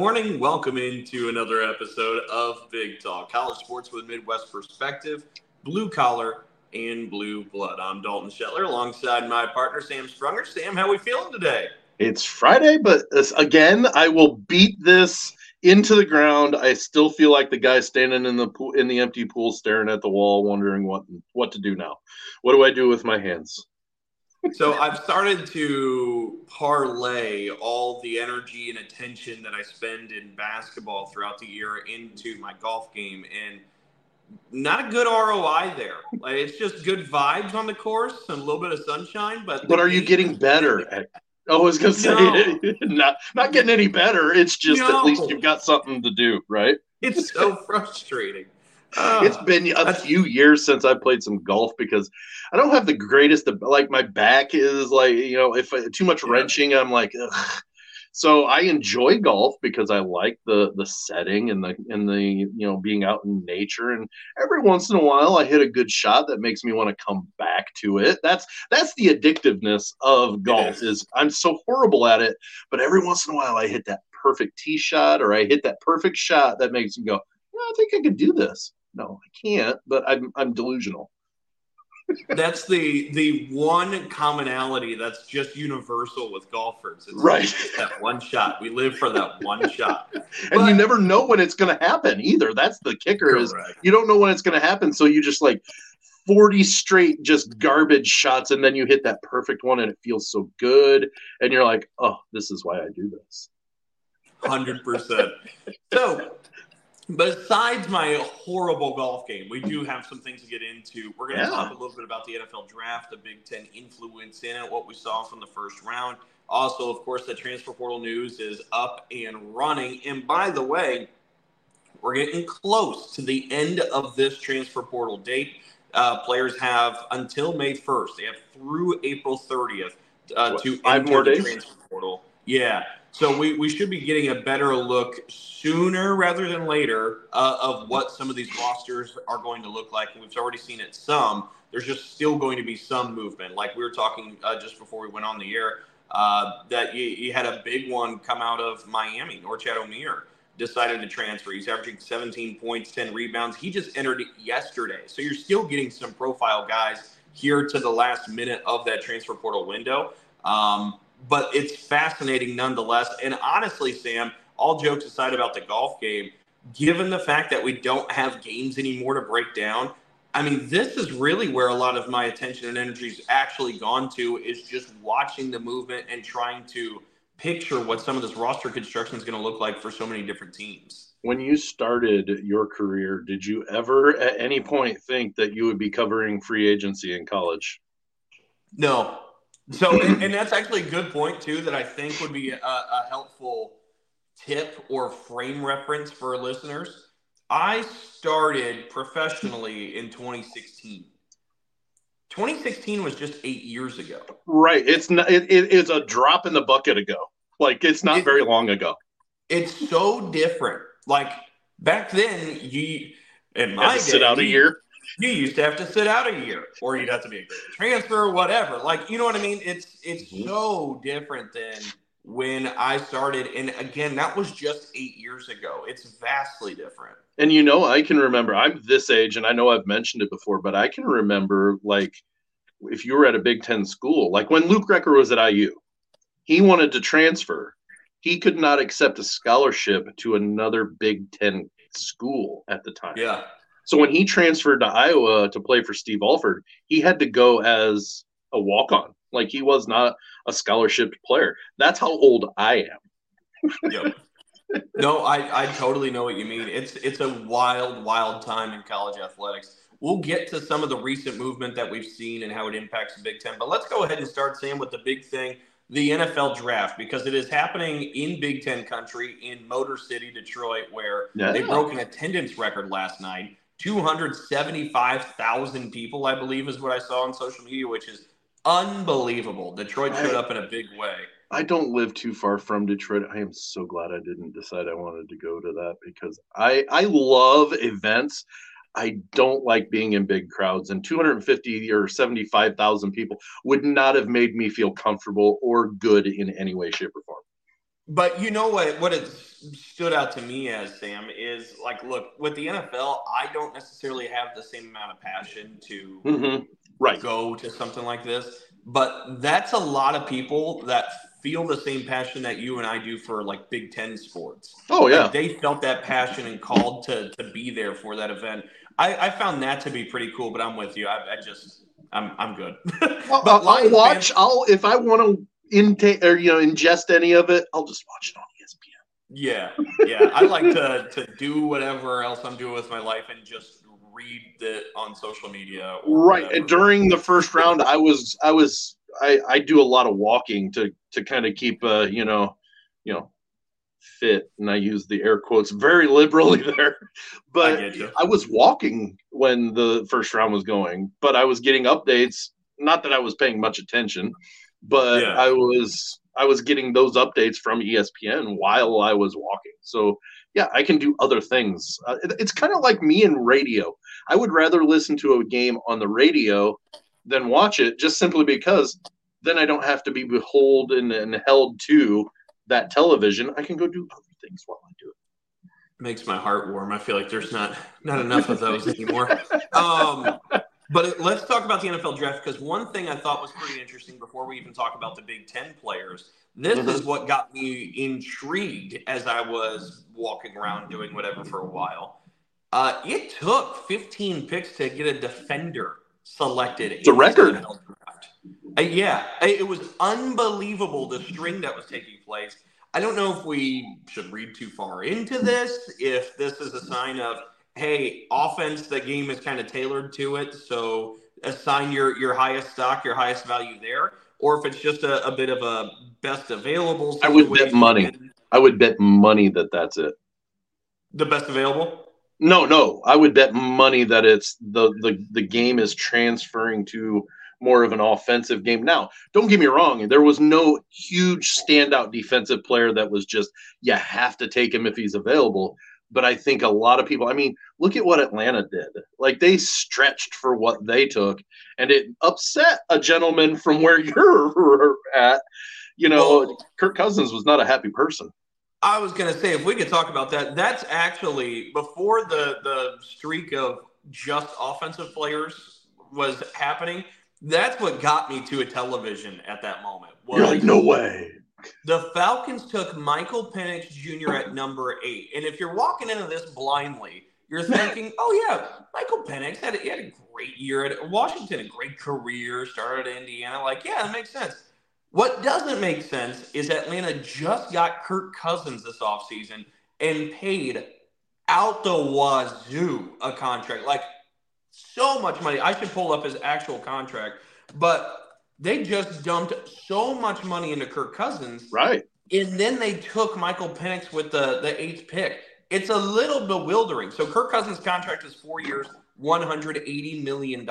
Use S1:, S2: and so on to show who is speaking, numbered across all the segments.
S1: morning. Welcome into another episode of Big Talk, college sports with Midwest perspective, blue collar and blue blood. I'm Dalton Shetler alongside my partner, Sam Sprunger. Sam, how are we feeling today?
S2: It's Friday, but again, I will beat this into the ground. I still feel like the guy standing in the pool, in the empty pool, staring at the wall, wondering what to do now. What do I do with my hands?
S1: So I've started to parlay all the energy and attention that I spend in basketball throughout the year into my golf game, and not a good ROI there. Like, it's just good vibes on the course and a little bit of sunshine. But
S2: are you getting better at? I was gonna say not getting any better. It's just at least you've got something to do, right?
S1: It's so frustrating.
S2: It's been a few years since I played some golf because I don't have the greatest. Like my back is like, if too much wrenching, I'm like, ugh. So I enjoy golf because I like the setting and the being out in nature, and every once in a while I hit a good shot that makes me want to come back to it. That's the addictiveness of golf. Is I'm so horrible at it, but every once in a while I hit that perfect tee shot or I hit that perfect shot that makes me go, I think I could do this. No, I can't, but I'm delusional.
S1: That's the one commonality that's just universal with golfers. It's
S2: right.
S1: Just that one shot. We live for that one shot.
S2: And you never know when it's going to happen either. That's the kicker. Correct. Is you don't know when it's going to happen. So you just 40 straight just garbage shots, and then you hit that perfect one and it feels so good. And you're like, oh, this is why I do this.
S1: 100%. So besides my horrible golf game, we do have some things to get into. We're going to talk a little bit about the NFL draft, the Big Ten influence in it, what we saw from the first round. Also, of course, the transfer portal news is up and running. And by the way, we're getting close to the end of this transfer portal date. Players have until May 1st. They have through April 30th to enter the transfer portal. Yeah. So we should be getting a better look sooner rather than later of what some of these rosters are going to look like. And we've already seen it some. There's just still going to be some movement. Like we were talking just before we went on the air, that you had a big one come out of Miami. Norchad Omier decided to transfer. He's averaging 17 points, 10 rebounds. He just entered it yesterday. So you're still getting some profile guys here to the last minute of that transfer portal window. But it's fascinating nonetheless. And honestly, Sam, all jokes aside about the golf game, given the fact that we don't have games anymore to break down, I mean, this is really where a lot of my attention and energy has actually gone to, is just watching the movement and trying to picture what some of this roster construction is going to look like for so many different teams.
S2: When you started your career, did you ever at any point think that you would be covering free agency in college?
S1: No. So, and that's actually a good point, too, that I think would be a helpful tip or frame reference for listeners. I started professionally in 2016. 2016 was just 8 years ago.
S2: Right. It's not. It's a drop in the bucket ago. Like, it's not very long ago.
S1: It's so different. Like, back then, in my day,
S2: sit out a year.
S1: You used to have to sit out a year, or you'd have to be a transfer or whatever. Like, you know what I mean? It's so different than when I started. And again, that was just 8 years ago. It's vastly different.
S2: And, I can remember, I'm this age, and I know I've mentioned it before, but I can remember, like, if you were at a Big Ten school, like when Luke Recker was at IU, he wanted to transfer. He could not accept a scholarship to another Big Ten school at the time.
S1: Yeah.
S2: So when he transferred to Iowa to play for Steve Alford, he had to go as a walk-on. Like, he was not a scholarship player. That's how old I am.
S1: Yep. No, I totally know what you mean. It's a wild, wild time in college athletics. We'll get to some of the recent movement that we've seen and how it impacts the Big Ten. But let's go ahead and start, Sam, with the big thing, the NFL draft, because it is happening in Big Ten country in Motor City, Detroit, where they broke an attendance record last night. 275,000 people, I believe, is what I saw on social media, which is unbelievable. Detroit showed up in a big way.
S2: I don't live too far from Detroit. I am so glad I didn't decide I wanted to go to that because I love events. I don't like being in big crowds, and 250 or 75,000 people would not have made me feel comfortable or good in any way, shape, or form.
S1: But you know what it stood out to me as, Sam, is like, look, with the NFL, I don't necessarily have the same amount of passion to go to something like this. But that's a lot of people that feel the same passion that you and I do for like Big Ten sports.
S2: Oh, yeah.
S1: Like they felt that passion and called to be there for that event. I found that to be pretty cool, but I'm with you. I'm good.
S2: Well, I'll watch. If I want to intake or ingest any of it, I'll just watch it on ESPN.
S1: Yeah. I like to do whatever else I'm doing with my life and just read it on social media.
S2: Right. And during the first round, I do a lot of walking to kind of keep fit, and I use the air quotes very liberally there. But I was walking when the first round was going, but I was getting updates. Not that I was paying much attention, but I was getting those updates from ESPN while I was walking. So yeah, I can do other things. It's kind of like me in radio. I would rather listen to a game on the radio than watch it, just simply because then I don't have to be beholden and held to that television. I can go do other things while I do it.
S1: Makes my heart warm. I feel like there's not enough of those anymore. But let's talk about the NFL draft, because one thing I thought was pretty interesting before we even talk about the Big Ten players, this is what got me intrigued as I was walking around doing whatever for a while. It took 15 picks to get a defender selected.
S2: It's a record.
S1: NFL draft. It was unbelievable, the string that was taking place. I don't know if we should read too far into this, if this is a sign of, hey, offense, the game is kind of tailored to it, so assign your highest stock, your highest value there, or if it's just a bit of a best available situation.
S2: I would bet money that that's it.
S1: The best available?
S2: No. I would bet money that it's the game is transferring to more of an offensive game. Now, don't get me wrong. There was no huge standout defensive player that was just, you have to take him if he's available. But I think a lot of people, look at what Atlanta did. Like, they stretched for what they took, and it upset a gentleman from where you're at. Kirk Cousins was not a happy person.
S1: I was going to say, if we could talk about that, that's actually before the streak of just offensive players was happening. That's what got me to a television at that moment.
S2: You're like, no way.
S1: The Falcons took Michael Penix Jr. at number 8. And if you're walking into this blindly, you're thinking, oh, yeah, Michael Penix had a great year at Washington, a great career, started at Indiana. Like, yeah, that makes sense. What doesn't make sense is Atlanta just got Kirk Cousins this offseason and paid out the wazoo a contract. Like, so much money. I should pull up his actual contract. But they just dumped so much money into Kirk Cousins.
S2: Right.
S1: And then they took Michael Penix with the 8th pick. It's a little bewildering. So Kirk Cousins' contract is 4 years, $180 million.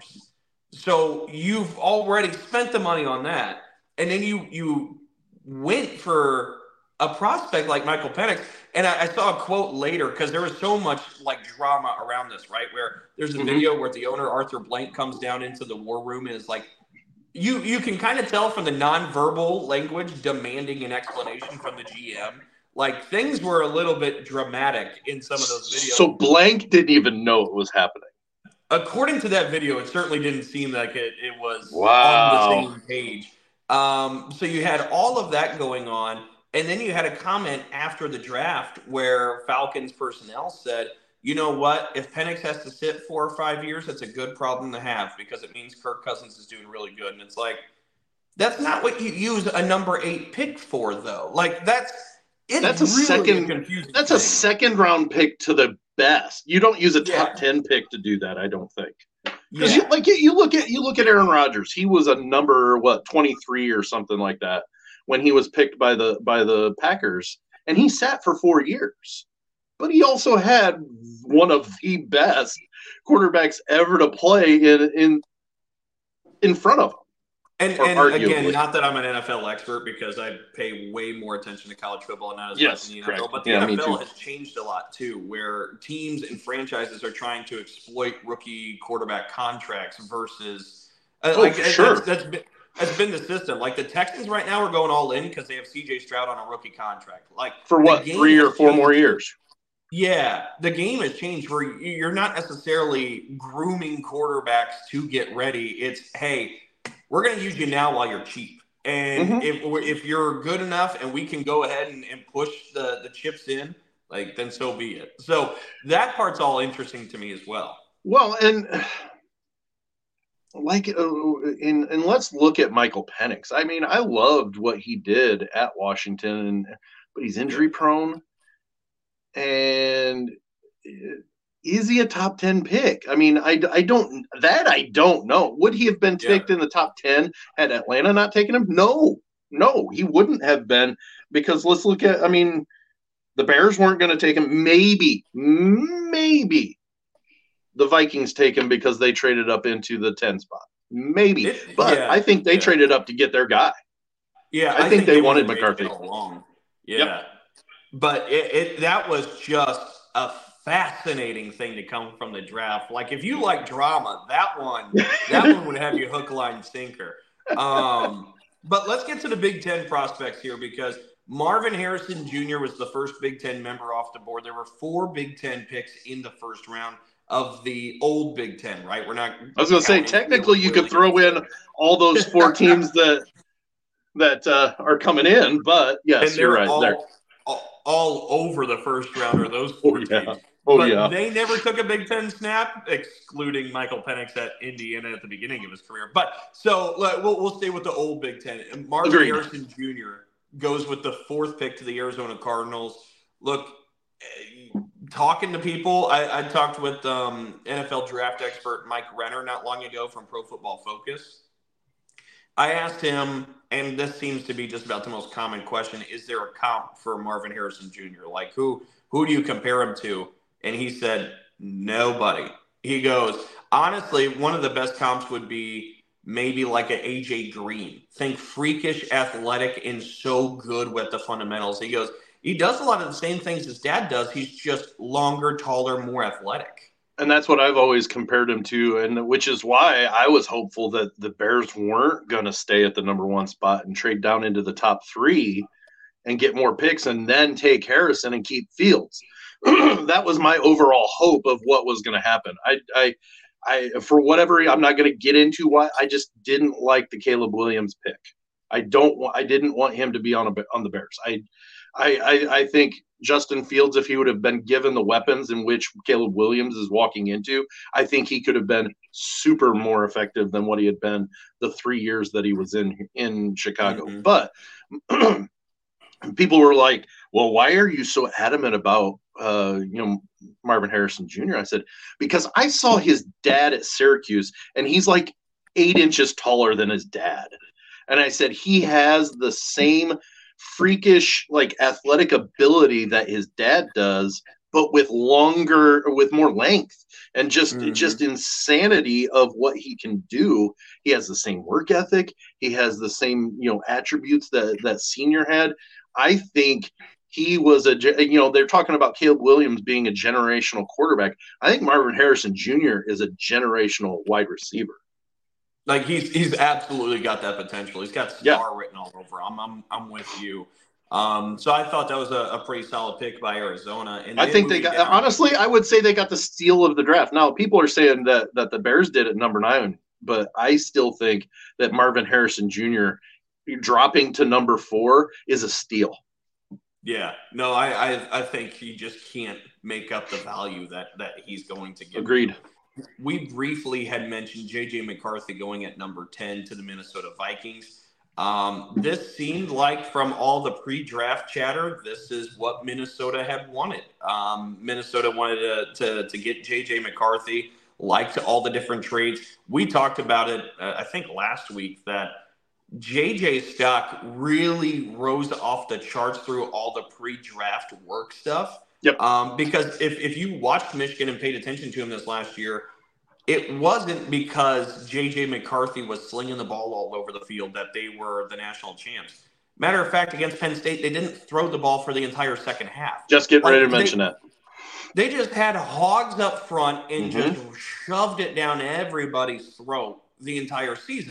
S1: So you've already spent the money on that. And then you went for a prospect like Michael Penix. And I saw a quote later, because there was so much drama around this, right? Where there's a video where the owner, Arthur Blank, comes down into the war room and is like, you can kind of tell from the nonverbal language demanding an explanation from the GM. Like, things were a little bit dramatic in some of those videos.
S2: So Blank didn't even know it was happening.
S1: According to that video, it certainly didn't seem like it was on the same page. So you had all of that going on. And then you had a comment after the draft where Falcons personnel said, you know what? If Penix has to sit 4 or 5 years, that's a good problem to have, because it means Kirk Cousins is doing really good. And it's like, that's not what you use a number 8 pick for, though. Like, that's a
S2: second round pick to the best. You don't use a top 10 pick to do that, I don't think. Because you look at Aaron Rodgers. He was a number 23 or something like that when he was picked by the Packers, and he sat for 4 years. But he also had one of the best quarterbacks ever to play in front of him.
S1: And again, not that I'm an NFL expert, because I pay way more attention to college football and not as much in the NFL. But the NFL has changed a lot too, where teams and franchises are trying to exploit rookie quarterback contracts versus has been the system. Like the Texans right now are going all in because they have C.J. Stroud on a rookie contract. Like
S2: for what, 3 or 4 more years?
S1: Yeah, the game has changed where you're not necessarily grooming quarterbacks to get ready. It's, hey, we're going to use you now while you're cheap. And if you're good enough and we can go ahead and push the chips in, like, then so be it. So that part's all interesting to me as well.
S2: Well, and like, and let's look at Michael Penix. I mean, I loved what he did at Washington, but he's injury prone. And is he a top 10 pick? I mean, I don't know. Would he have been picked in the top 10 had Atlanta not taken him? No, he wouldn't have been, because let's look at, I mean, the Bears weren't going to take him. Maybe the Vikings take him because they traded up into the 10 spot. Maybe. I think they traded up to get their guy.
S1: Yeah,
S2: I think they wanted McCarthy.
S1: Yeah. Yep. But that was just a fascinating thing to come from the draft. Like, if you like drama, that one would have you hook, line, sinker. But let's get to the Big Ten prospects here, because Marvin Harrison Jr. was the first Big Ten member off the board. There were 4 Big Ten picks in the first round of the old Big Ten, right? We're not.
S2: I was going to say, technically, you could throw in all those 4 teams that are coming in, but yes, you're right. They're
S1: all over the first round are those 4 teams. But they never took a Big Ten snap, excluding Michael Penix at Indiana at the beginning of his career. But so we'll stay with the old Big Ten. Marvin Harrison Jr. goes with the 4th pick to the Arizona Cardinals. Look, talking to people, I talked with NFL draft expert Mike Renner not long ago from Pro Football Focus. I asked him, and this seems to be just about the most common question, is there a comp for Marvin Harrison Jr.? Like, who do you compare him to? And he said, nobody. He goes, honestly, one of the best comps would be maybe like an AJ Green. Think freakish, athletic, and so good with the fundamentals. He goes, he does a lot of the same things his dad does. He's just longer, taller, more athletic.
S2: And that's what I've always compared him to, and which is why I was hopeful that the Bears weren't going to stay at the number 1 spot and trade down into the top 3 and get more picks and then take Harrison and keep Fields. That was my overall hope of what was going to happen. I for whatever, I'm not going to get into why. I just didn't like the Caleb Williams pick. I didn't want him to be on the Bears. I think Justin Fields, if he would have been given the weapons in which Caleb Williams is walking into, I think he could have been super more effective than what he had been the 3 years that he was in Chicago. Mm-hmm. But people were like, well, why are you so adamant about Marvin Harrison Jr.? I said, because I saw his dad at Syracuse, and he's like 8 inches taller than his dad. And I said, he has the same freakish, like, athletic ability that his dad does, but with more length and just insanity of what he can do. He has the same work ethic. He has the same, attributes that Senior had. I think he was they're talking about Caleb Williams being a generational quarterback. I think Marvin Harrison Jr. is a generational wide receiver.
S1: Like, he's absolutely got that potential. He's got star written all over. I'm with you. So I thought that was a pretty solid pick by Arizona. And
S2: I think they got, honestly, I would say they got the steal of the draft. Now, people are saying that the Bears did at number 9, but I still think that Marvin Harrison Jr. dropping to number 4 is a steal.
S1: Yeah, no, I think he just can't make up the value that he's going to give.
S2: Agreed.
S1: We briefly had mentioned J.J. McCarthy going at number 10 to the Minnesota Vikings. This seemed like, from all the pre-draft chatter, this is what Minnesota had wanted. Minnesota wanted to get J.J. McCarthy, liked all the different trades. We talked about it, I think, last week, that JJ's stock really rose off the charts through all the pre-draft work stuff.
S2: Yep.
S1: Because if you watched Michigan and paid attention to him this last year, it wasn't because J.J. McCarthy was slinging the ball all over the field that they were the national champs. Matter of fact, against Penn State, they didn't throw the ball for the entire second half.
S2: Just getting ready to mention that.
S1: They just had hogs up front and just shoved it down everybody's throat the entire season.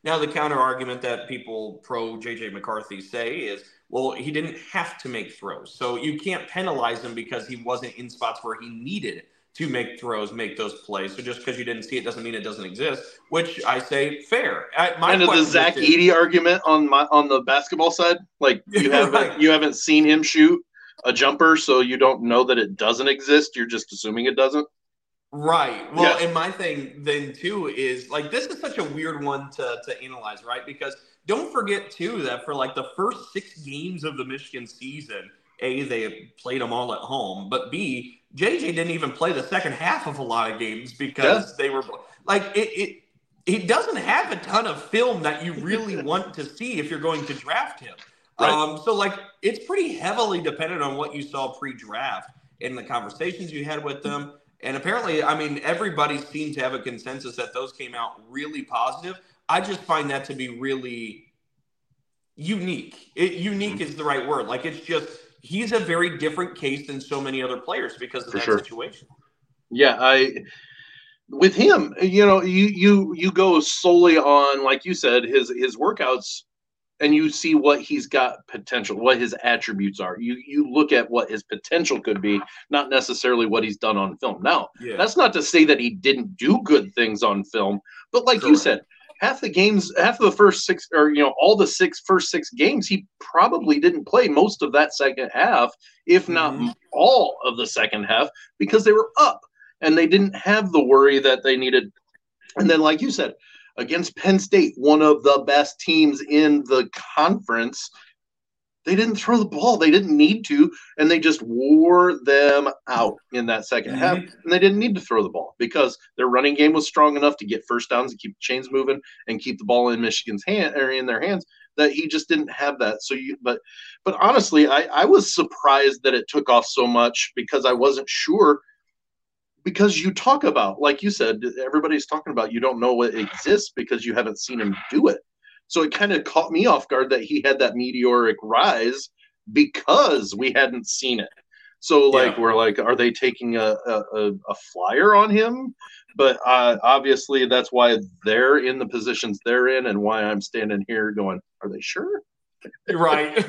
S1: Now, the counter argument that people pro JJ McCarthy say is, well, he didn't have to make throws. So you can't penalize him because he wasn't in spots where he needed to make throws, make those plays. So just because you didn't see it doesn't mean it doesn't exist, which I say fair.
S2: Kind of the Zach Edey argument on the basketball side. Like you haven't seen him shoot a jumper, so you don't know that it doesn't exist. You're just assuming it doesn't.
S1: Right. Well, and my thing then too is like this is such a weird one to analyze, right? Because don't forget too that for like the first 6 games of the Michigan season, A, they played them all at home, but B, JJ didn't even play the second half of a lot of games because they were like it doesn't have a ton of film that you really want to see if you're going to draft him. Right. So like it's pretty heavily dependent on what you saw pre-draft and the conversations you had with them. And apparently, I mean, everybody seemed to have a consensus that those came out really positive. I just find that to be really unique. Unique is the right word. Like, it's just, he's a very different case than so many other players because of that situation.
S2: Yeah, with him, you know, you go solely on, like you said, his workouts, and you see what he's got potential, what his attributes are. You look at what his potential could be, not necessarily what he's done on film. Now, that's not to say that he didn't do good things on film, but like you said, half the first 6, or all the first 6 games, he probably didn't play most of that second half, if not all of the second half, because they were up and they didn't have the worry that they needed. And then, like you said, against Penn State, one of the best teams in the conference, they didn't throw the ball. They didn't need to, and they just wore them out in that second half. And they didn't need to throw the ball because their running game was strong enough to get first downs and keep the chains moving and keep the ball in Michigan's hand or in their hands. That he just didn't have that. So but honestly, I was surprised that it took off so much because I wasn't sure. Because you talk about, like you said, everybody's talking about you don't know what exists because you haven't seen him do it. So it kind of caught me off guard that he had that meteoric rise because we hadn't seen it. So we're like, are they taking a flyer on him? But obviously that's why they're in the positions they're in and why I'm standing here going, are they sure?
S1: Right.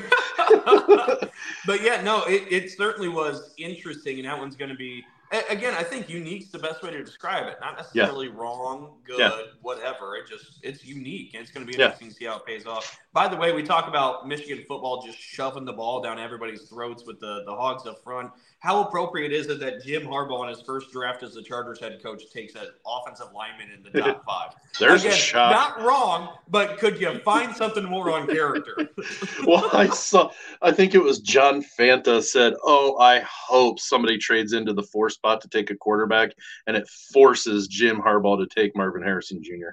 S1: But yeah, no, it certainly was interesting. And that one's going to be, again, I think unique's the best way to describe it. Not necessarily wrong, good, whatever. It's unique, and it's going to be interesting to see how it pays off. By the way, we talk about Michigan football just shoving the ball down everybody's throats with the Hogs up front. How appropriate is it that Jim Harbaugh, in his first draft as the Chargers head coach, takes an offensive lineman in the top 5?
S2: There's a shot.
S1: Not wrong, but could you find something more on character?
S2: Well, I think it was John Fanta said, "Oh, I hope somebody trades into the 4 spot to take a quarterback, and it forces Jim Harbaugh to take Marvin Harrison Jr."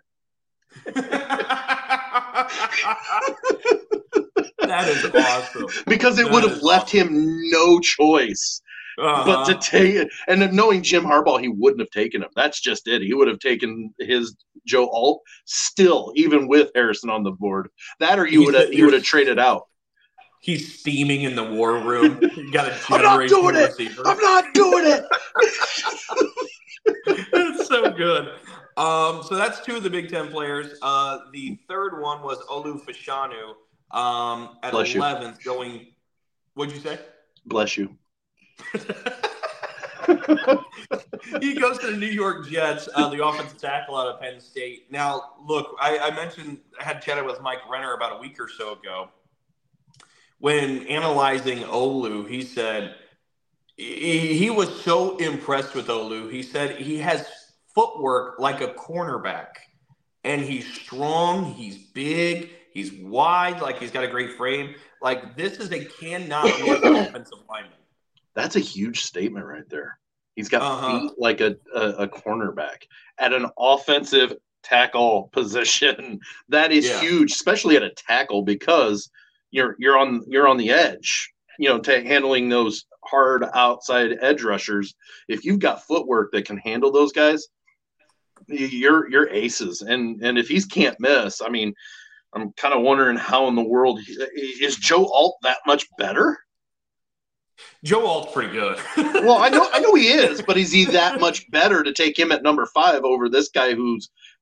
S1: That is awesome.
S2: Because it would have left him no choice but to take it. And then knowing Jim Harbaugh, he wouldn't have taken him. That's just it. He would have taken his Joe Alt still, even with Harrison on the board. That or he would have traded out.
S1: He's steaming in the war room. You got a
S2: I'm not doing it.
S1: Receiver.
S2: I'm not doing it.
S1: It's so good. So that's 2 of the Big Ten players. The third one was Olu Fashanu at 11th going. What'd you say?
S2: Bless you.
S1: He goes to the New York Jets, the offensive tackle out of Penn State. Now, look, I mentioned I had chatted with Mike Renner about a week or so ago. When analyzing Olu, he said he was so impressed with Olu. He said he has footwork like a cornerback, and he's strong, he's big, he's wide, like he's got a great frame. Like, this is a cannot miss offensive lineman.
S2: That's a huge statement right there. He's got feet like a cornerback at an offensive tackle position. That is huge, especially at a tackle, because you're on the edge, handling those hard outside edge rushers. If you've got footwork that can handle those guys, you're aces. And if he can't miss, I mean, I'm kind of wondering how in the world is Joe Alt that much better?
S1: Joe Alt's pretty good.
S2: Well, I know he is, but is he that much better to take him at number 5 over this guy who's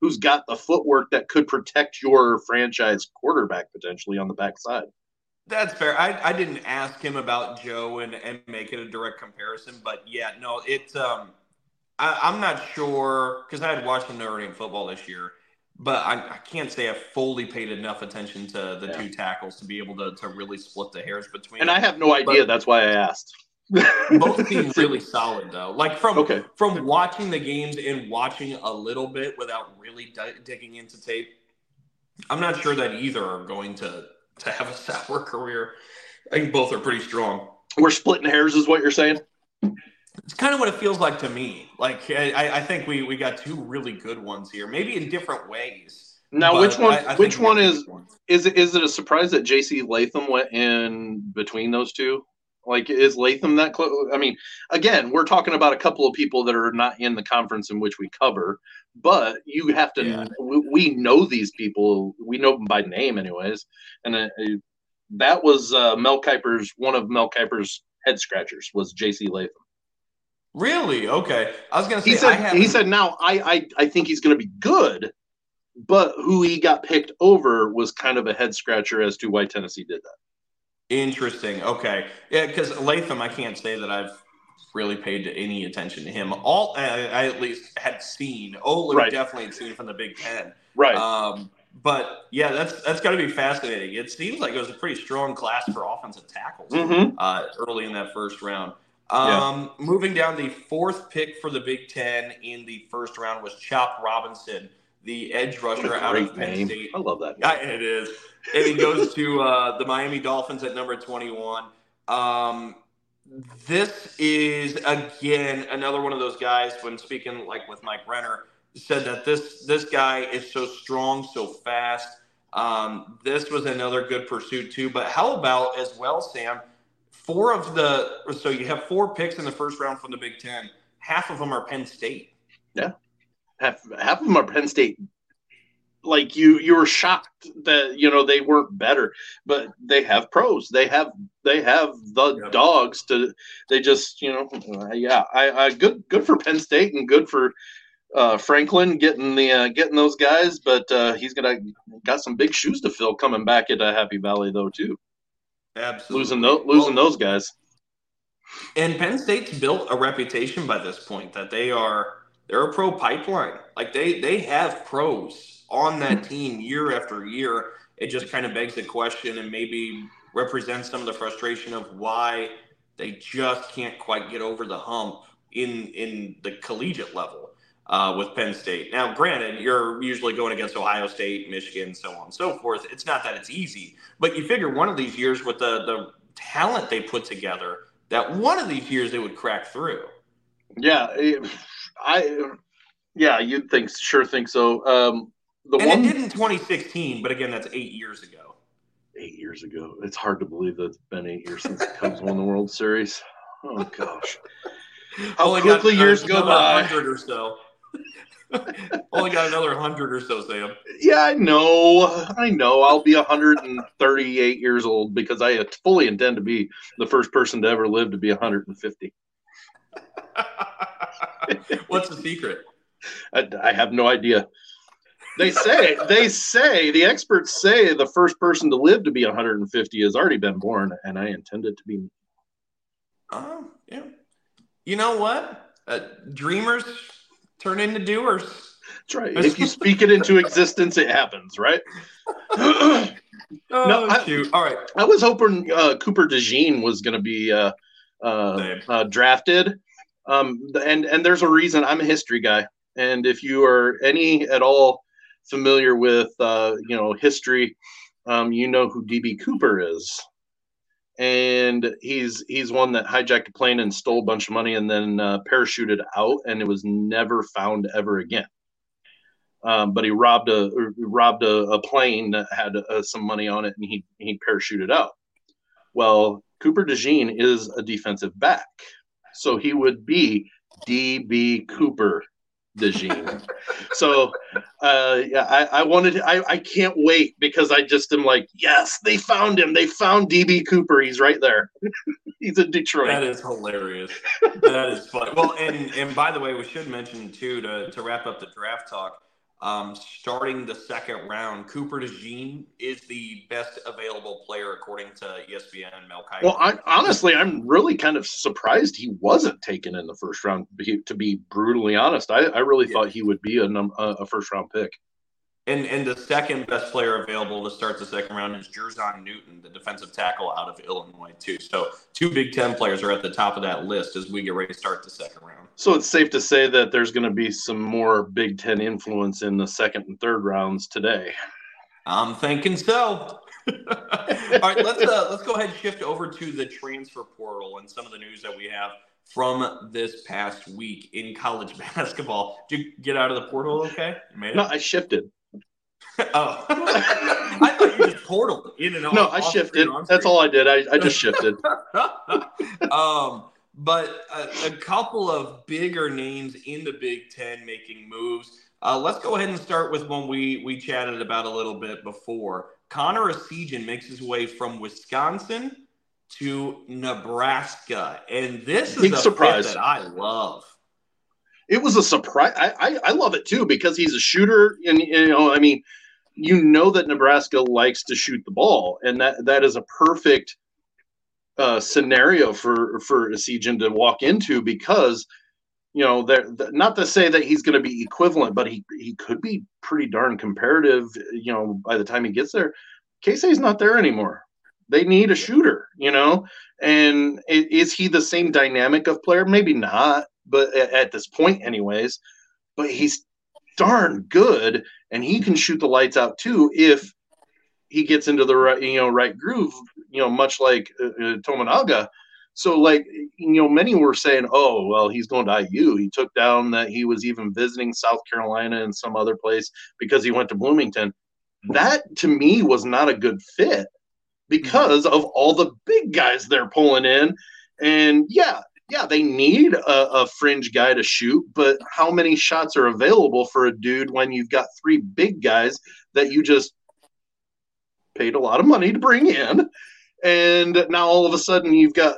S2: who's got the footwork that could protect your franchise quarterback potentially on the backside.
S1: That's fair. I didn't ask him about Joe and make it a direct comparison, but yeah, no, it's I'm not sure because I had watched some Notre Dame football this year, but I can't say I fully paid enough attention to the two tackles to be able to really split the hairs between.
S2: And them. I have no idea. That's why I asked.
S1: Both seem really solid though. Like from watching the games and watching a little bit without really digging into tape, I'm not sure that either are going to have a sour career. I think both are pretty strong.
S2: We're splitting hairs is what you're saying?
S1: It's kind of what it feels like to me. Like I think we got two really good ones here, maybe in different ways.
S2: Now, which one is it a surprise that J.C. Latham went in between those two? Like, is Latham that close? I mean, again, we're talking about a couple of people that are not in the conference in which we cover, but you have to. Yeah. We know these people. We know them by name, anyways. And that was Mel Kiper's one of Mel Kiper's head scratchers was J.C. Latham.
S1: Really? Okay. I was going to say
S2: he said now I think he's going to be good, but who he got picked over was kind of a head scratcher as to why Tennessee did that.
S1: Interesting. Okay. Yeah, because Latham, I can't say that I've really paid any attention to him. I at least had seen. Right. Definitely had seen from the Big Ten.
S2: Right.
S1: But yeah, that's got to be fascinating. It seems like it was a pretty strong class for offensive tackles early in that first round. Moving down, the fourth pick for the Big Ten in the first round was Chop Robinson, the edge rusher out of Penn State.
S2: I love that
S1: name. It is. And he goes to the Miami Dolphins at number 21. This is, again, another one of those guys, when speaking like with Mike Renner, said that this guy is so strong, so fast. This was another good pursuit too. But how about as well, Sam, so you have 4 picks in the first round from the Big Ten. Half of them are Penn State.
S2: Yeah. Half of them are Penn State. Like you were shocked that they weren't better, but they have pros. They have the dogs to. They just good for Penn State and good for Franklin getting those guys. But he's got some big shoes to fill coming back at Happy Valley though too.
S1: Absolutely
S2: losing those guys.
S1: And Penn State's built a reputation by this point that they're a pro pipeline. Like they have pros on that team year after year. It just kind of begs the question and maybe represents some of the frustration of why they just can't quite get over the hump in the collegiate level with Penn State. Now, granted, you're usually going against Ohio State, Michigan, so on and so forth. It's not that it's easy, but you figure one of these years with the talent they put together, that one of these years they would crack through.
S2: Yeah, you'd think so.
S1: It did in 2016, but again, that's 8 years ago.
S2: 8 years ago. It's hard to believe that it's been 8 years since the Cubs won the World Series. Oh, gosh. How quickly years go by.
S1: 100 or so. Only got another 100 or so, Sam.
S2: Yeah, I know. I'll be 138 years old because I fully intend to be the first person to ever live to be 150.
S1: What's the secret?
S2: I have no idea. They say the experts say the first person to live to be 150 has already been born, and I intend it to be me.
S1: Yeah. You know what? Dreamers turn into doers.
S2: That's right. If you speak it into existence, it happens, right?
S1: Shoot. All right.
S2: I was hoping Cooper DeJean was going to be drafted. And there's a reason. I'm a history guy. And if you are any at all familiar with, history, you know who DB Cooper is. And he's one that hijacked a plane and stole a bunch of money and then parachuted out, and it was never found ever again. But he robbed a plane that had some money on it, and he parachuted out. Well, Cooper DeJean is a defensive back, so he would be DB Cooper DeJean. So I can't wait because I just am like, yes, they found him. They found DB Cooper. He's right there. He's in Detroit.
S1: That is hilarious. That is fun. Well, and by the way, we should mention too to wrap up the draft talk. starting the second round. Cooper DeJean is the best available player according to ESPN and Mel Kiper.
S2: Well, I'm really kind of surprised he wasn't taken in the first round. To be brutally honest, I really thought he would be a first round pick.
S1: And the second best player available to start the second round is Jerzon Newton, the defensive tackle out of Illinois, too. So 2 Big Ten players are at the top of that list as we get ready to start the second round.
S2: So it's safe to say that there's going to be some more Big Ten influence in the second and third rounds today.
S1: I'm thinking so. All right, let's go ahead and shift over to the transfer portal and some of the news that we have from this past week in college basketball. Did you get out of the portal okay? You made it?
S2: No, I shifted.
S1: Oh, I thought you just portaled in and off.
S2: No, I shifted. That's all I did. I just shifted.
S1: But a couple of bigger names in the Big Ten making moves. Let's go ahead and start with one we chatted about a little bit before. Connor Essegian makes his way from Wisconsin to Nebraska, and this is a surprise that I love.
S2: It was a surprise. I love it too because he's a shooter, and you know that Nebraska likes to shoot the ball, and that is a perfect scenario for Essegian to walk into because not to say that he's going to be equivalent, but he could be pretty darn comparative. By the time he gets there, Casey's not there anymore. They need a shooter, and is he the same dynamic of player? Maybe not, but at this point, anyways. But he's darn good, and he can shoot the lights out too if he gets into the right groove. Much like Tominaga. So, many were saying, "Oh, well, he's going to IU." He took down that he was even visiting South Carolina and some other place because he went to Bloomington. That to me was not a good fit because of all the big guys they're pulling in, and yeah, they need a fringe guy to shoot, but how many shots are available for a dude when you've got 3 big guys that you just paid a lot of money to bring in, and now all of a sudden you've got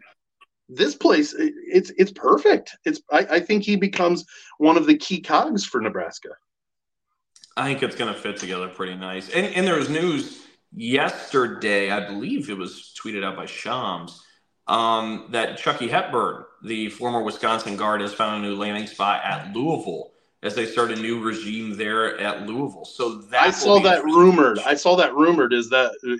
S2: this place. It's perfect. I think he becomes one of the key cogs for Nebraska.
S1: I think it's going to fit together pretty nice. And there was news yesterday, I believe it was tweeted out by Shams, that Chucky Hepburn, the former Wisconsin guard, has found a new landing spot at Louisville as they start a new regime there at Louisville. So that
S2: I saw that rumored. Is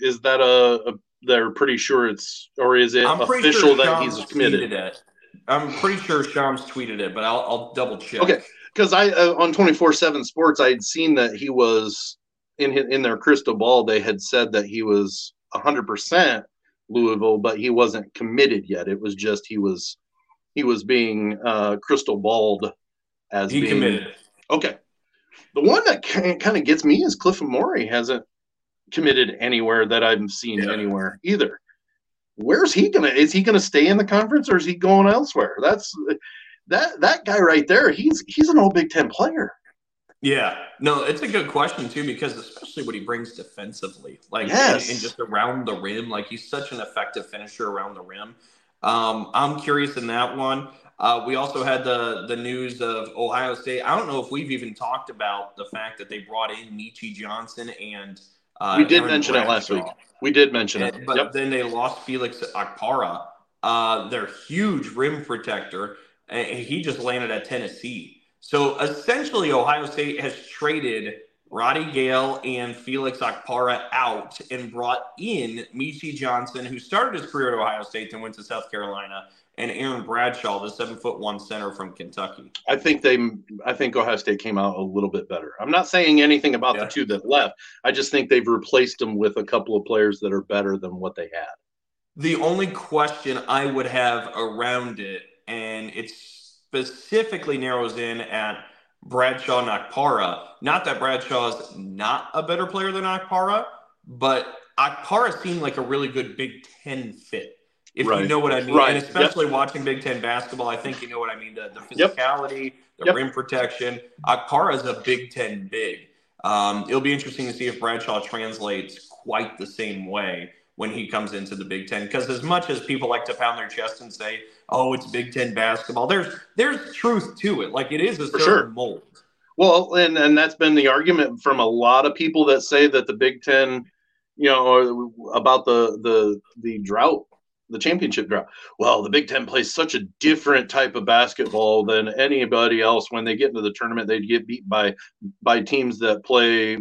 S2: that they're pretty sure it's, or is it official that he's committed?
S1: I'm pretty sure Shams tweeted it, but I'll double check.
S2: Okay, because I on 24/7 Sports I had seen that he was in their crystal ball. They had said that he was 100% Louisville, but he wasn't committed yet. It was just he was being crystal balled as
S1: he
S2: being
S1: committed.
S2: Okay, the one that kind of gets me is Cliff Amore hasn't committed anywhere that I've seen anywhere either. Where's he gonna? Is he gonna stay in the conference or is he going elsewhere? That's that guy right there. He's an all Big Ten player.
S1: Yeah, no, it's a good question too, because especially what he brings defensively, and just around the rim, he's such an effective finisher around the rim. I'm curious in that one. We also had the news of Ohio State. I don't know if we've even talked about the fact that they brought in Meechie Johnson and
S2: we did mention it last week. We did mention it,
S1: but then they lost Felix Akpara, their huge rim protector, and he just landed at Tennessee. So essentially, Ohio State has traded Roddy Gale and Felix Akpara out and brought in Meechie Johnson, who started his career at Ohio State and went to South Carolina, and Aaron Bradshaw, the 7'1" center from Kentucky.
S2: I think Ohio State came out a little bit better. I'm not saying anything about the two that left. I just think they've replaced them with a couple of players that are better than what they had.
S1: The only question I would have around it, and it specifically narrows in at Bradshaw and Akpara. Not that Bradshaw is not a better player than Akpara, but Akpara seemed like a really good Big Ten fit. If you know what I mean, and especially watching Big Ten basketball, I think you know what I mean. The physicality, the rim protection. Akpara is a Big Ten big. It'll be interesting to see if Bradshaw translates quite the same way when he comes into the Big Ten. Because as much as people like to pound their chest and say, "Oh, it's Big Ten basketball," there's truth to it. It is a certain mold.
S2: Well, and that's been the argument from a lot of people that say that the Big Ten, about the drought, the championship drought. Well, the Big Ten plays such a different type of basketball than anybody else. When they get into the tournament, they get beat by teams that play,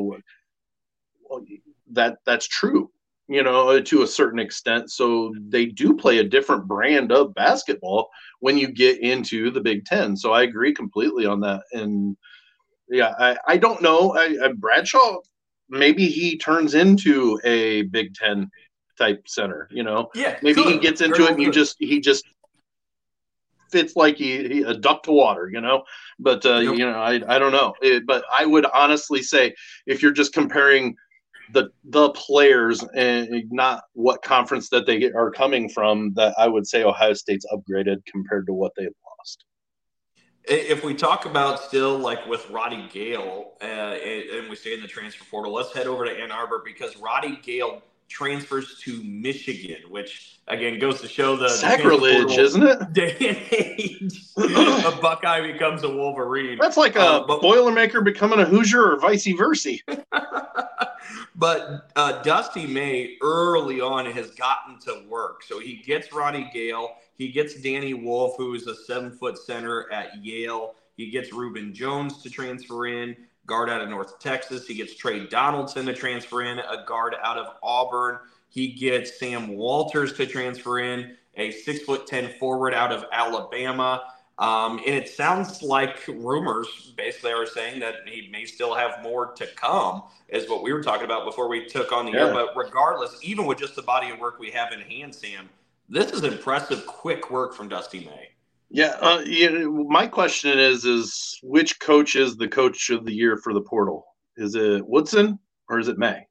S2: that's true, to a certain extent. So they do play a different brand of basketball when you get into the Big Ten. So I agree completely on that. And yeah, I don't know. Bradshaw, maybe he turns into a Big Ten type center.
S1: Yeah,
S2: maybe he gets into it and he just fits like he a duck to water. But I don't know. But I would honestly say if you're just comparing the players and not what conference that they are coming from, that I would say Ohio State's upgraded compared to what they've lost.
S1: If we talk about still like with Roddy Gale and we stay in the transfer portal, let's head over to Ann Arbor because Roddy Gale transfers to Michigan, which again goes to show the
S2: sacrilege, isn't it?
S1: Day and age, a Buckeye becomes a Wolverine.
S2: That's like a Boilermaker becoming a Hoosier or vice versa.
S1: But Dusty May early on has gotten to work. So he gets Roddy Gale. He gets Danny Wolf, who is a 7-foot center at Yale. He gets Reuben Jones to transfer in, guard out of North Texas. He gets Trey Donaldson to transfer in, a guard out of Auburn. He gets Sam Walters to transfer in, a 6'10" forward out of Alabama. And it sounds like rumors basically are saying that he may still have more to come, is what we were talking about before we took on the air. But regardless, even with just the body of work we have in hand, Sam, this is impressive, quick work from Dusty May.
S2: Yeah, my question is which coach is the coach of the year for the portal? Is it Woodson or is it May?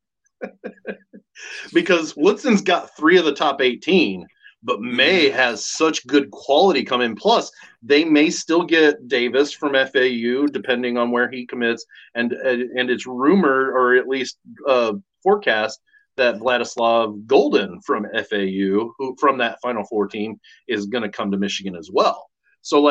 S2: Because Woodson's got 3 of the top 18, but May has such good quality come in. Plus, they may still get Davis from FAU, depending on where he commits. And it's rumored, or at least forecast, that Vladislav Golden from FAU, who from that Final Four team, is going to come to Michigan as well. So,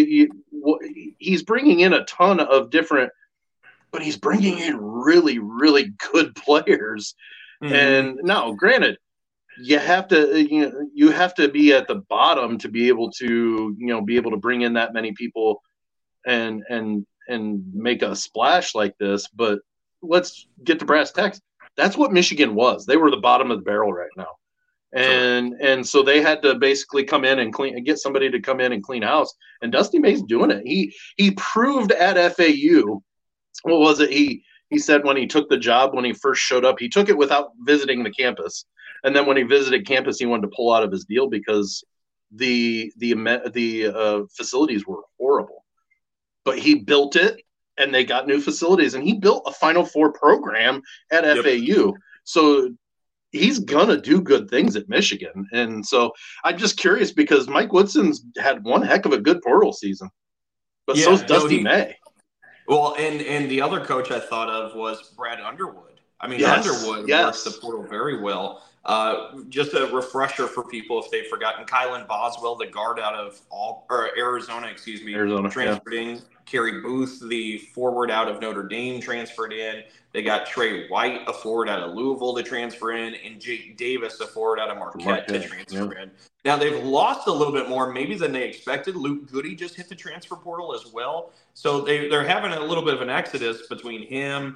S2: he's bringing in a ton of different, but he's bringing in really, really good players. Mm-hmm. And now, granted, you have to be at the bottom to be able to bring in that many people and make a splash like this. But let's get to brass tacks. That's what Michigan was. They were the bottom of the barrel right now. And so they had to basically come in and get somebody to come in and clean house. And Dusty May's doing it. He proved at FAU. What was it? He said when he took the job, when he first showed up, he took it without visiting the campus. And then when he visited campus, he wanted to pull out of his deal because the facilities were horrible. But he built it, and they got new facilities, and he built a Final Four program at FAU. So he's gonna do good things at Michigan. And so I'm just curious because Mike Woodson's had one heck of a good portal season, but so's Dusty May.
S1: Well, and the other coach I thought of was Brad Underwood. I mean, Underwood works the portal very well. Just a refresher for people if they've forgotten, Kylan Boswell, the guard out of Arizona, transferred in. Kerry Booth, the forward out of Notre Dame, transferred in. They got Trey White, a forward out of Louisville, to transfer in, and Jake Davis, a forward out of Marquette to transfer in. Now, they've lost a little bit more maybe than they expected. Luke Goody just hit the transfer portal as well. So they're having a little bit of an exodus between him,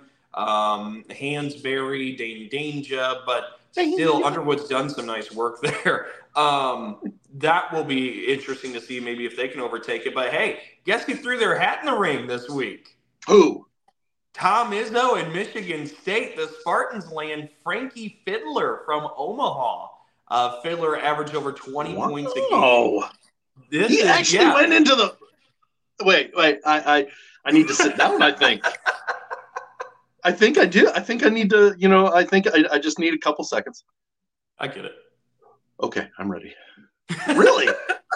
S1: Hansberry, Dane Danger, but still, Underwood's done some nice work there. That will be interesting to see maybe if they can overtake it. But, hey, guess who threw their hat in the ring this week?
S2: Who?
S1: Tom Izzo in Michigan State. The Spartans land Frankie Fiddler from Omaha. Fiddler averaged over 20 points a game.
S2: He actually went into the – wait. I need to sit down, I think. I think I do. I think I need to, I just need a couple seconds.
S1: I get it.
S2: Okay, I'm ready. Really?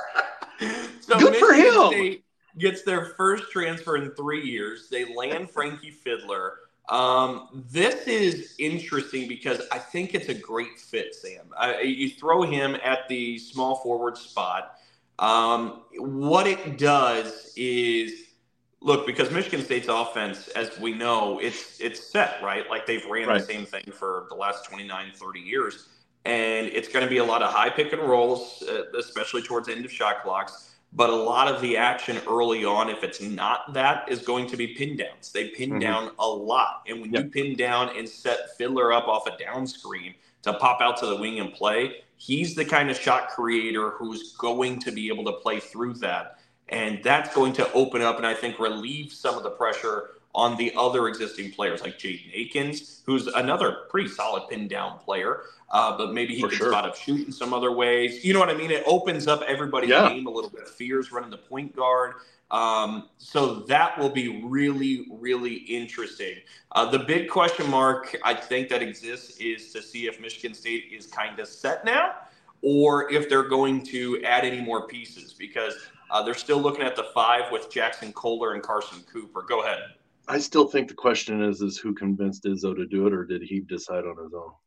S1: So good for him. State gets their first transfer in 3 years. They land Frankie Fiddler. This is interesting because I think it's a great fit, Sam. You throw him at the small forward spot. What it does is Look, because Michigan State's offense, as we know, it's set, right? Like they've ran the same thing for the last 29, 30 years. And it's going to be a lot of high pick and rolls, especially towards the end of shot clocks. But a lot of the action early on, if it's not that, is going to be pin downs. They pin down a lot. And when you pin down and set Fiddler up off a down screen to pop out to the wing and play, he's the kind of shot creator who's going to be able to play through that. And that's going to open up and I think relieve some of the pressure on the other existing players like Jaden Akins, who's another pretty solid pin down player, but maybe he can spot up shoot in some other ways. You know what I mean? It opens up everybody's game a little bit. Fears running the point guard. So that will be really, really interesting. The big question mark I think that exists is to see if Michigan State is kind of set now or if they're going to add any more pieces because they're still looking at the 5 with Jackson Kohler and Carson Cooper. Go ahead.
S2: I still think the question is who convinced Izzo to do it, or did he decide on his own?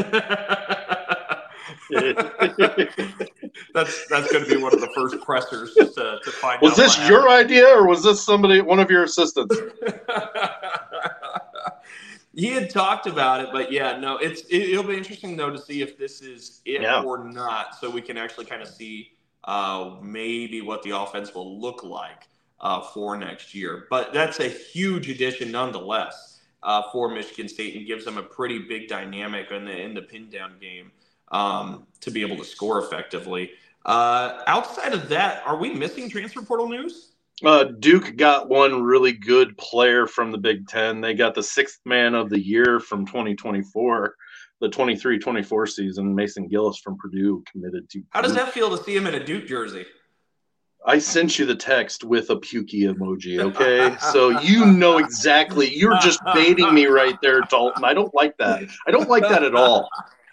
S1: That's going to be one of the first pressers to find out.
S2: Was this your idea, or was this one of your assistants?
S1: He had talked about it, but it'll be interesting though to see if this is it or not, so we can actually kind of see maybe what the offense will look like for next year. But that's a huge addition nonetheless for Michigan State and gives them a pretty big dynamic in the pin down game to be able to score effectively. Outside of that, are we missing transfer portal news?
S2: Duke got one really good player from the Big Ten. They got the 6th man of the year from 2024. The 23-24 season, Mason Gillis from Purdue committed to.
S1: How does that feel to see him in a Duke jersey?
S2: I sent you the text with a pukey emoji, okay? So you know exactly. You're just baiting me right there, Dalton. I don't like that. I don't like that at all.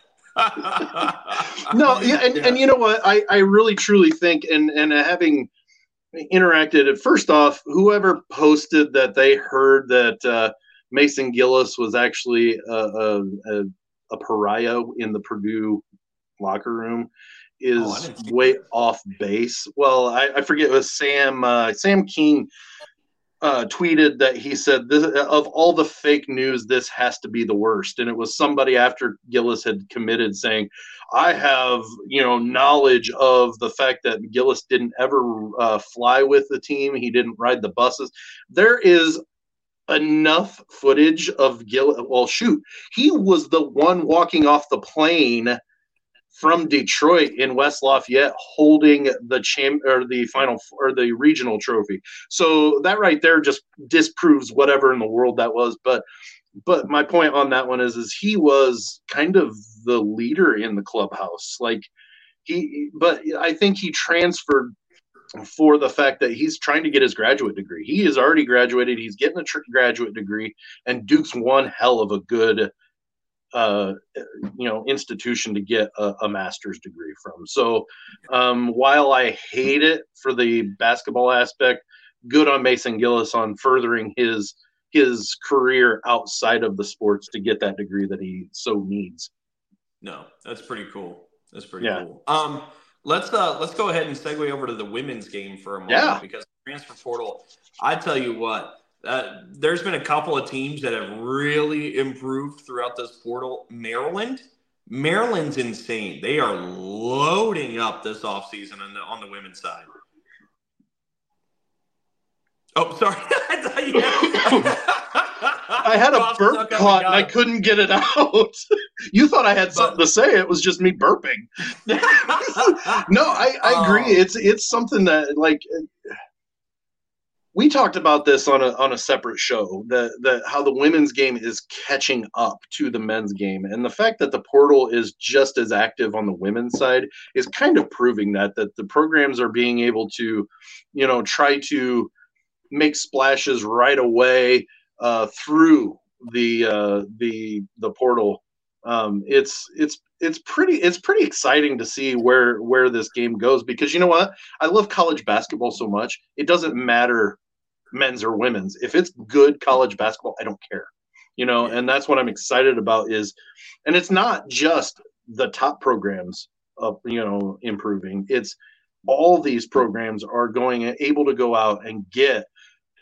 S2: No, and you know what? I really, truly think, and having interacted, first off, whoever posted that they heard that Mason Gillis was actually a pariah in the Purdue locker room is way off base. Well, I forget, it was Sam Keene tweeted that he said, this, of all the fake news, this has to be the worst. And it was somebody after Gillis had committed saying, I have, knowledge of the fact that Gillis didn't ever fly with the team. He didn't ride the buses. There is enough footage of Gillis. Well, shoot, he was the one walking off the plane from Detroit in West Lafayette holding the regional trophy. So that right there just disproves whatever in the world that was. But my point on that one is he was kind of the leader in the clubhouse. But I think he transferred for the fact that he's trying to get his graduate degree. He has already graduated. He's getting a graduate degree, and Duke's one hell of a good institution to get a master's degree from. So while I hate it for the basketball aspect, good on Mason Gillis on furthering his career outside of the sports to get that degree that he so needs.
S1: No, that's pretty cool. That's pretty cool. Let's go ahead and segue over to the women's game for a moment because the transfer portal, I tell you what, there's been a couple of teams that have really improved throughout this portal. Maryland's insane. They are loading up this offseason on the women's side. Oh, sorry.
S2: I had a burp caught and I couldn't get it out. You thought I had something to say. It was just me burping. No, I agree. It's something that we talked about this on a separate show, that how the women's game is catching up to the men's game. And the fact that the portal is just as active on the women's side is kind of proving that the programs are being able to, try to make splashes right away through the portal. It's pretty exciting to see where this game goes, because you know what? I love college basketball so much. It doesn't matter men's or women's. If it's good college basketball, I don't care. And that's what I'm excited about and it's not just the top programs of, improving. It's all these programs are able to go out and get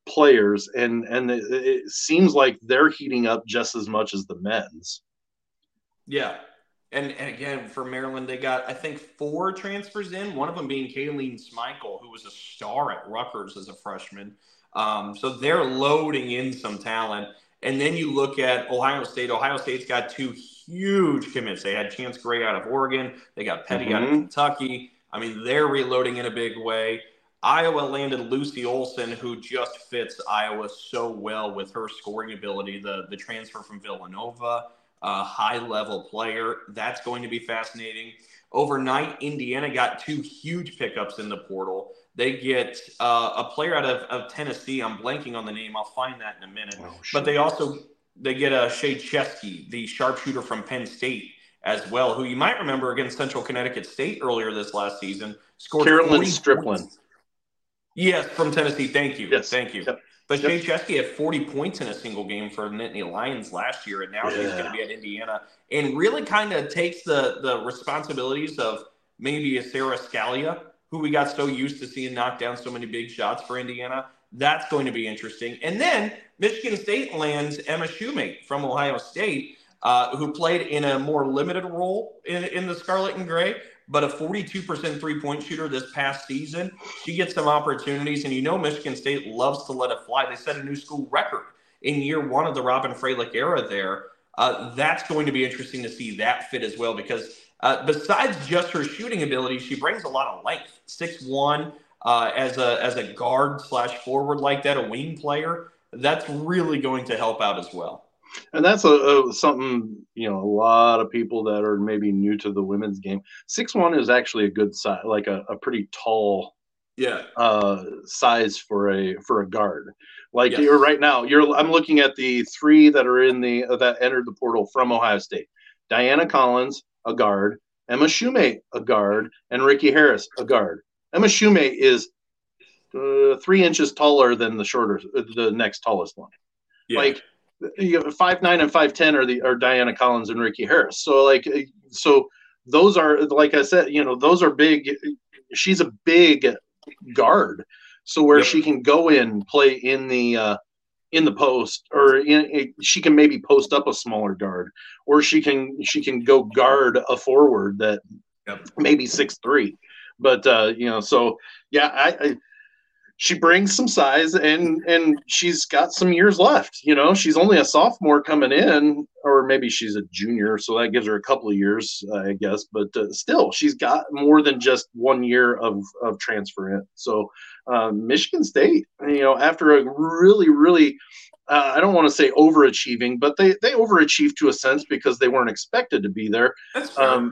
S2: players, and it seems like they're heating up just as much as the men's.
S1: Yeah. And again, for Maryland, they got, I think, 4 transfers in, one of them being Kayleen Smeichel, who was a star at Rutgers as a freshman. So they're loading in some talent. And then you look at Ohio State. Ohio State's got 2 huge commits. They had Chance Gray out of Oregon. They got Petty out of Kentucky. I mean, they're reloading in a big way. Iowa landed Lucy Olson, who just fits Iowa so well with her scoring ability, the transfer from Villanova. A high-level player. That's going to be fascinating. Overnight, Indiana got 2 huge pickups in the portal. They get a player out of Tennessee. I'm blanking on the name. I'll find that in a minute. But they get a Shea Chesky, the sharpshooter from Penn State as well, who you might remember against Central Connecticut State earlier this last season. Scored
S2: Carolyn Strickland.
S1: Points. Yes, from Tennessee. Thank you.
S2: Yes.
S1: Thank you. Yep. But Shea Chesky had 40 points in a single game for the Nittany Lions last year, and now she's going to be at Indiana and really kind of takes the responsibilities of maybe a Sarah Scalia, who we got so used to seeing knock down so many big shots for Indiana. That's going to be interesting. And then Michigan State lands Emma Shoemate from Ohio State, who played in a more limited role in the Scarlet and Gray, but a 42% three-point shooter this past season. She gets some opportunities, and Michigan State loves to let it fly. They set a new school record in year 1 of the Robin Freilich era there. That's going to be interesting to see that fit as well, because besides just her shooting ability, she brings a lot of length. 6'1", as a guard / forward like that, a wing player. That's really going to help out as well.
S2: And that's something, a lot of people that are maybe new to the women's game. 6'1" is actually a good size, like a pretty tall size for a guard. Like you're right now, I'm looking at the 3 that are that entered the portal from Ohio State. Diana Collins, a guard, Emma Shoemate, a guard, and Ricky Harris, a guard. Emma Shoemate is 3 inches taller than the next tallest one. Yeah. Like, 5'9" and 5'10" are Diana Collins and Ricky Harris. So those are, like I said, those are big. She's a big guard, so where she can go in, play in the post, or she can maybe post up a smaller guard, or she can go guard a forward that maybe 6'3". But she brings some size, and she's got some years left. She's only a sophomore coming in, or maybe she's a junior, so that gives her a couple of years, I guess. But still, she's got more than just 1 year of transfer in. So Michigan State, after a really, really, I don't want to say overachieving, but they overachieved to a sense because they weren't expected to be there.
S1: That's fair.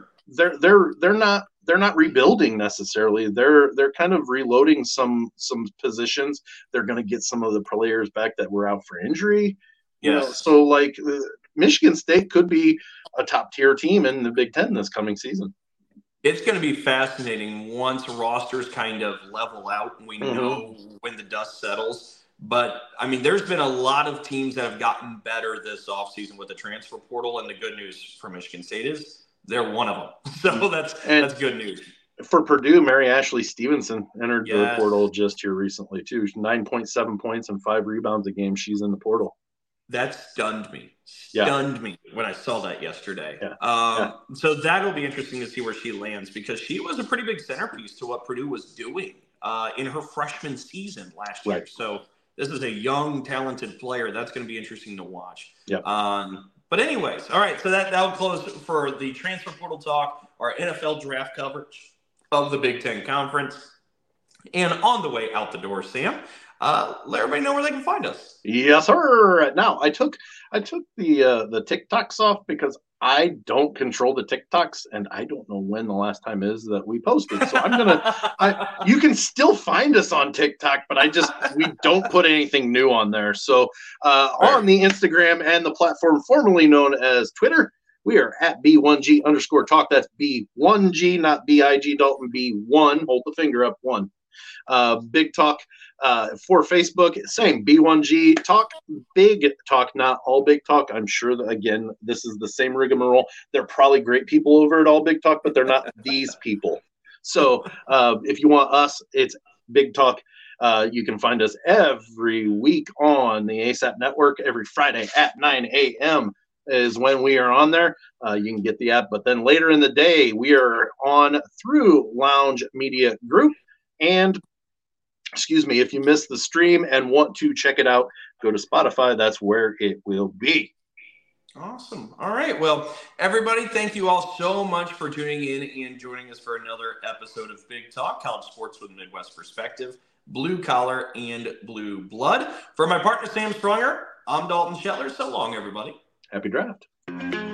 S2: They're not rebuilding necessarily. They're kind of reloading some positions. They're going to get some of the players back that were out for injury. So Michigan State could be a top tier team in the Big Ten this coming season.
S1: It's going to be fascinating once rosters kind of level out and we know when the dust settles. But I mean, there's been a lot of teams that have gotten better this offseason with the transfer portal, and the good news for Michigan State is they're one of them. So that's good news.
S2: For Purdue, Mary Ashley Stevenson entered the portal just here recently, too. 9.7 points and 5 rebounds a game. She's in the portal.
S1: That stunned me. Stunned me when I saw that yesterday. So that'll be interesting to see where she lands, because she was a pretty big centerpiece to what Purdue was doing in her freshman season last year. So this is a young, talented player. That's going to be interesting to watch. But anyways, all right, so that'll close for the transfer portal talk, our NFL draft coverage of the Big Ten Conference. And on the way out the door, Sam, let everybody know where they can find us.
S2: Yes, sir. Now, I took the TikToks off because I don't control the TikToks, and I don't know when the last time is that we posted. So you can still find us on TikTok, but we don't put anything new on there. So on the Instagram and the platform formerly known as Twitter, we are at B1G_talk. That's B1G, not BIG Dalton, B1. Hold the finger up, 1. Big Talk for Facebook, same B1G Talk, Big Talk, not All Big Talk. I'm sure that, again, this is the same rigmarole. They're probably great people over at All Big Talk, but they're not these people. So if you want us, it's Big Talk. You can find us every week on the ASAP Network. Every Friday at 9 a.m. is when we are on there. You can get the app. But then later in the day, we are on through Lounge Media Group. And if you missed the stream and want to check it out, go to Spotify. That's where it will be.
S1: Awesome. All right. Well, everybody, thank you all so much for tuning in and joining us for another episode of Big Talk, college sports with a Midwest perspective, blue collar and blue blood. For my partner, Sam Stronger, I'm Dalton Shetler. So long, everybody.
S2: Happy draft.